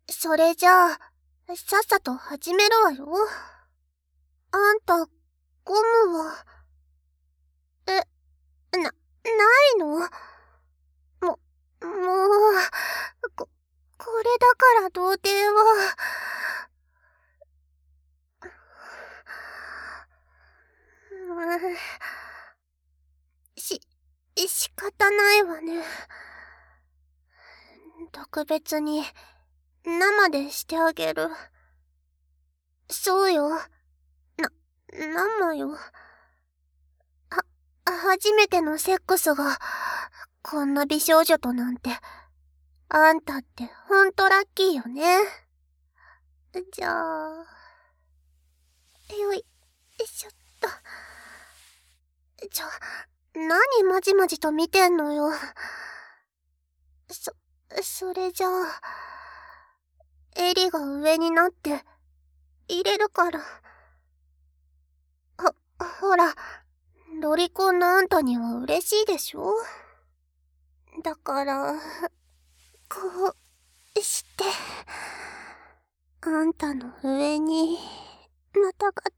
それじゃあ、さっさと始めるわよ。あんた、ゴムは、ないの？も、こ、これだから童貞は、仕方ないわね。特別に、生でしてあげる。そうよ。生よ。初めてのセックスが、こんな美少女となんて、あんたってほんとラッキーよね。じゃあ、よいしょっと。何まじまじと見てんのよ。それじゃあ、エリが上になって、入れるから。ほら、ロリコンのあんたには嬉しいでしょ？だから、こうして、あんたの上に、またがって、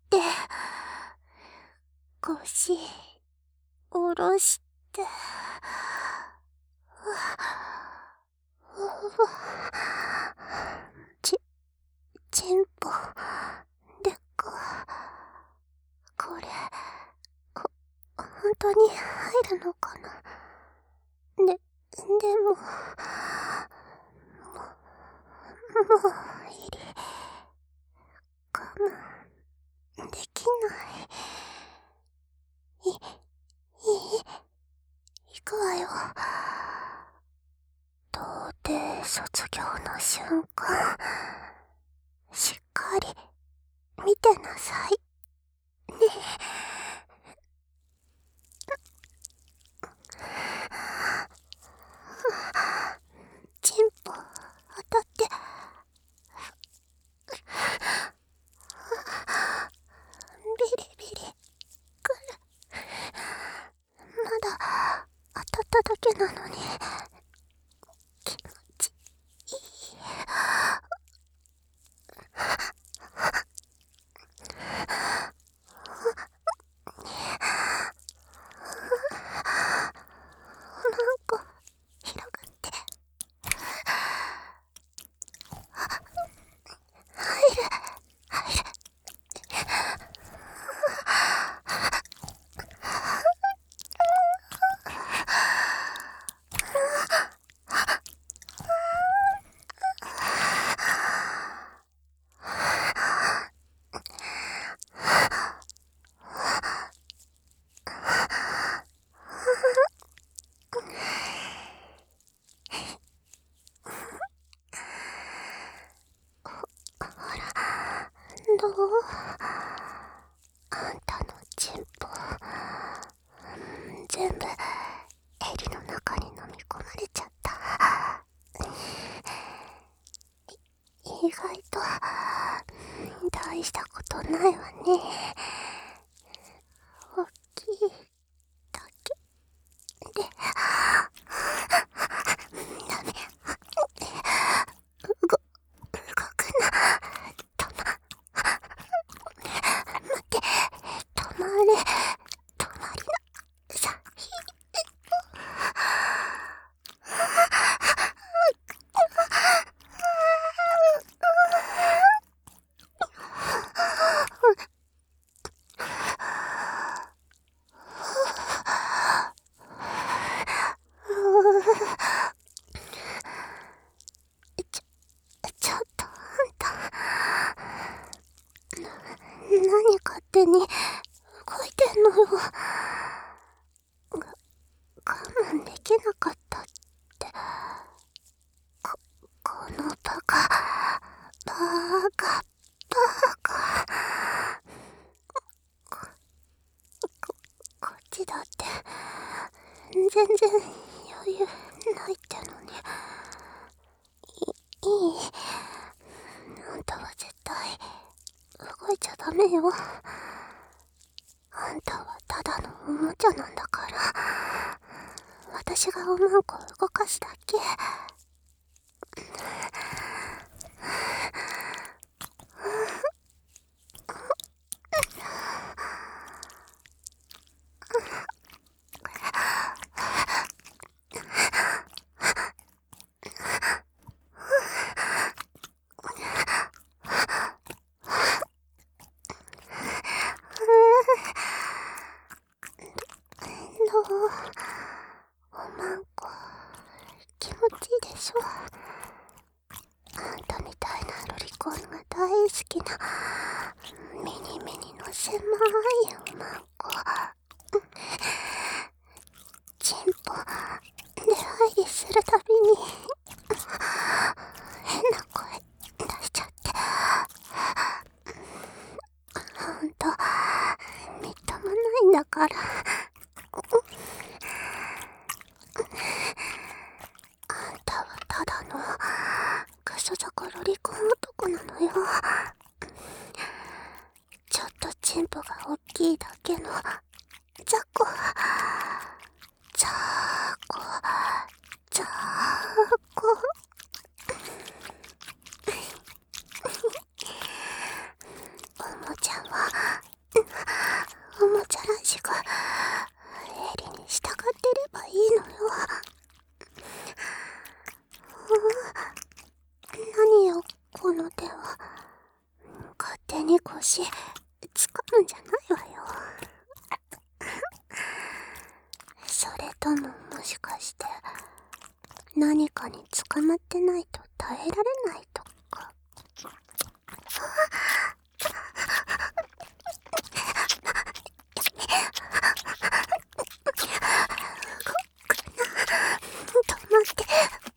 腰、下ろして、チンポ、でっか。これ、本当に入るのかな。でも、もう、入り、我慢、できない。行くわよ。童貞卒業の瞬間、しっかり、見てなさい。ねチンポ、当たって、ビリビリ、くる。まだ、当たっただけなのに、気持ちいい。なんか、広がって、入る。どう？あんたのチンポ、全部、エリの中に飲み込まれちゃった。意外と、大したことないわね。大きいだけで、ダメ。動くな。待って、止まれ。止まりなさい。ちょっとあんた、何勝手に動いてんのよ。我慢できなかったって。このバカ。こっちだって、全然余裕ないってのに。いい。あんたは絶対、動いちゃダメよ。あんたはただのおもちゃなんだから。私がおまんこ動かすだけ。 コンが大好きなミニミニの狭いおまんこ。チンポ出入りするたびに変な声出しちゃって、ほんとみっともないんだから。あんたはただのクソザコロリコン男なのよ。ちょっとチンポが大きいだけのザコ。ザコザコ。おもちゃはおもちゃらしくエリに従ってればいいのよ。何よこの手は。勝手に腰つかむんじゃないわよ。それとももしかして何かに捕まってないと耐えられないとか。止まって。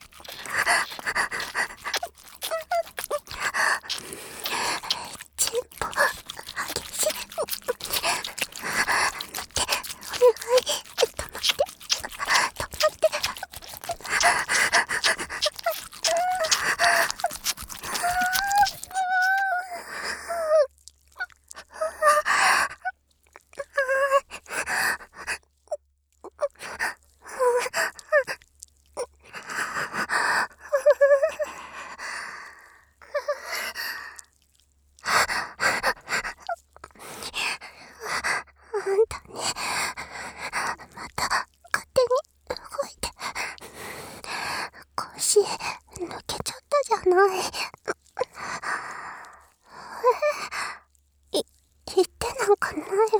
チンポ激しい。待って、お願い。止まって。止まって。あんたね、また勝手に動いて。腰抜けちゃったじゃない。言ってなんかないわよ。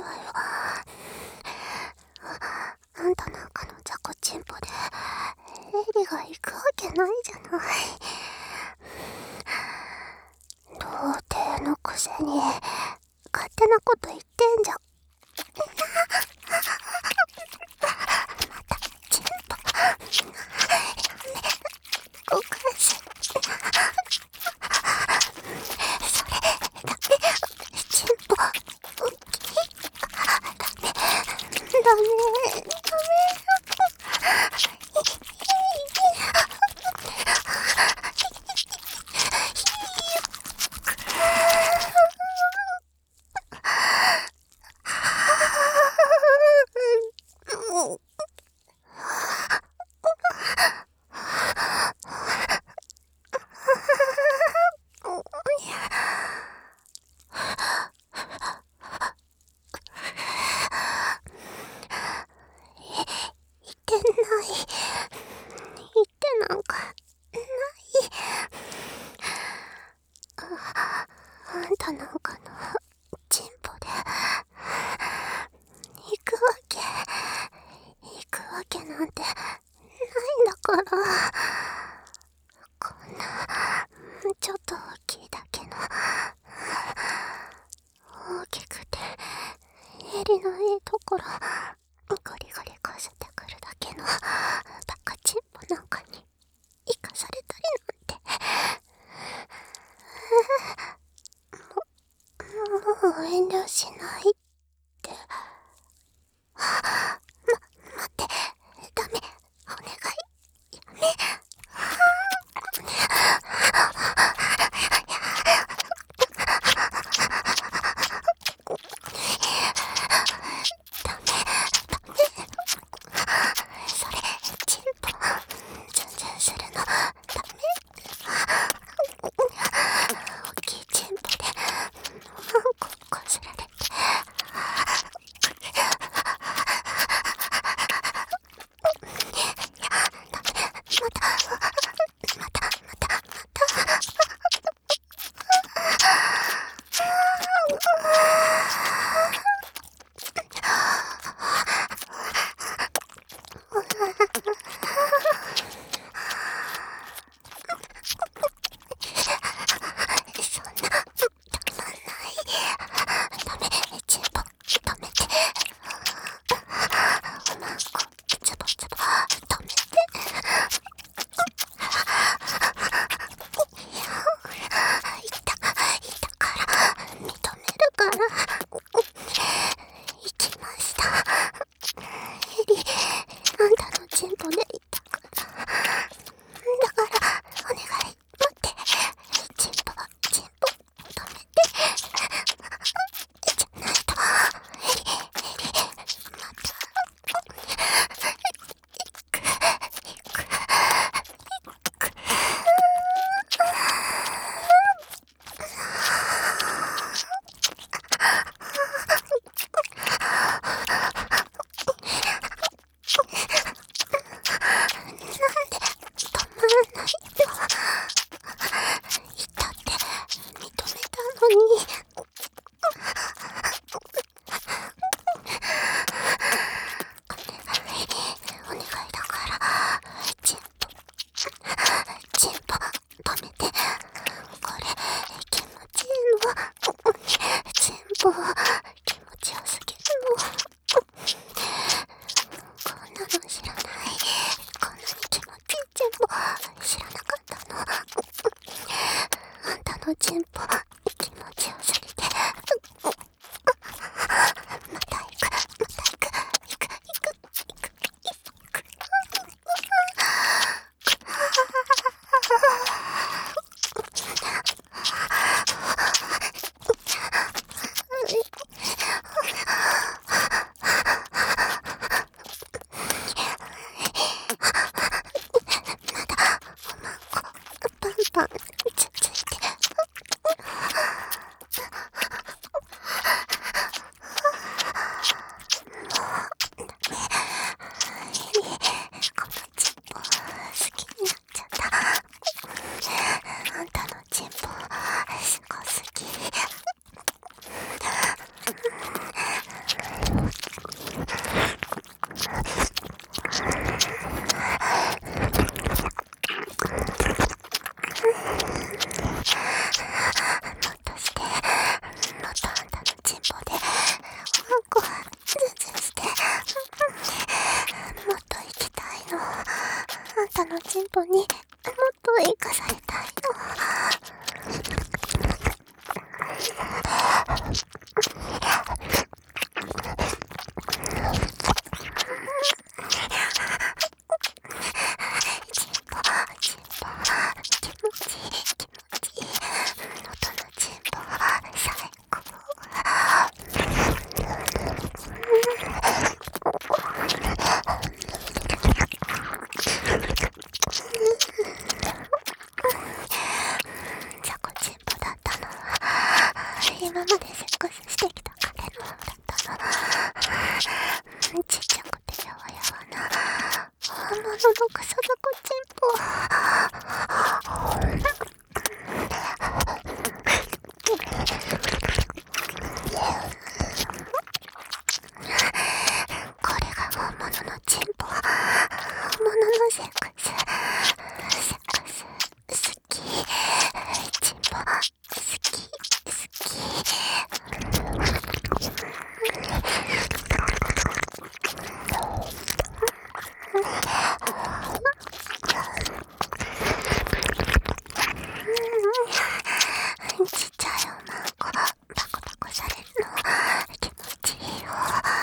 あんたなんかのザコチンポでエリが行くわけないじゃない。童貞のくせに勝手なこと言ってんじゃん。またチンポやめ動かす。それダメ。チンポ大きい。ダメダメダメ。言ってない。言ってなんかない。あんたなんかのチンポで行くわけなんてないんだから。こんなちょっと大きいだけの大きくて襟のいいところゴリゴリこすってくるだけのバカチンポなんかに生かされたりなんて。もう遠慮しないって。待って、ダメ、お願い、やめ。ダメ。それチンポズンズンするのダメ。大きいチンポでおまんここすられてのチンポ、気持ちよすぎて。また行く、また行く、行く、行く、行く、行く。パンパンつついて。このチンポ好きになっちゃった。あんたのチンポすごすぎ。もっとして、もっとあんたのチンポでご飯ズンズンして。もっと行きたいの。あんたのチンポにもっと生かされたいの。チンポ、チンポ、気持ちいい、気持ちいい。元のチンポ、最高。ザコチンポだったのは、今までセックスしてきた彼の方だったの。ちっちゃくてやわやわな本物のクソザコチンポ。これが本物のチンポ。本物のセックス。セックス好き。チンポ好き、好き。ちっちゃい女の子パコパコされるの気持ちいいよ。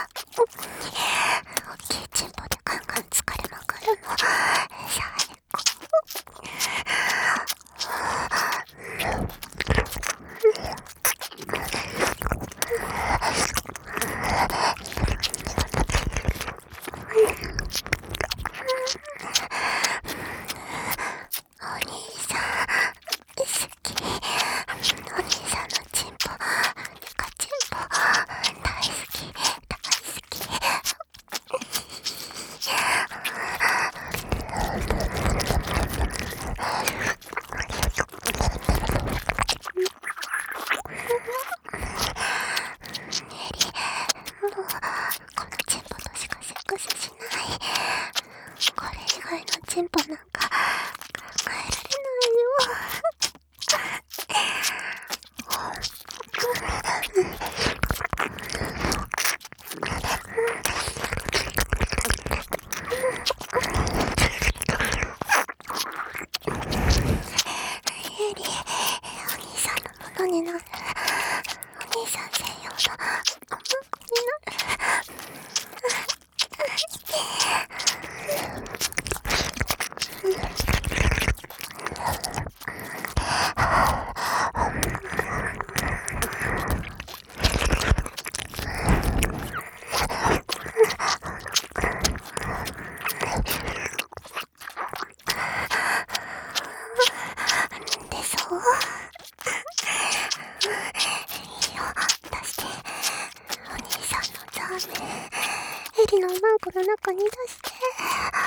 大きいチンポでガンガン疲れまくるの最高。お兄さん好き。お兄さんのチンポ、ニカチンポ大好き、大好き。エリ、もうこのチンポとしかセックスしない。これ以外のチンポなんか考えられないよ。エリ、お兄さんのものになる。お兄さん専用のおまんこになる。でそういいよ、出して。お兄さんのザーメンエリのマンコの中に出して。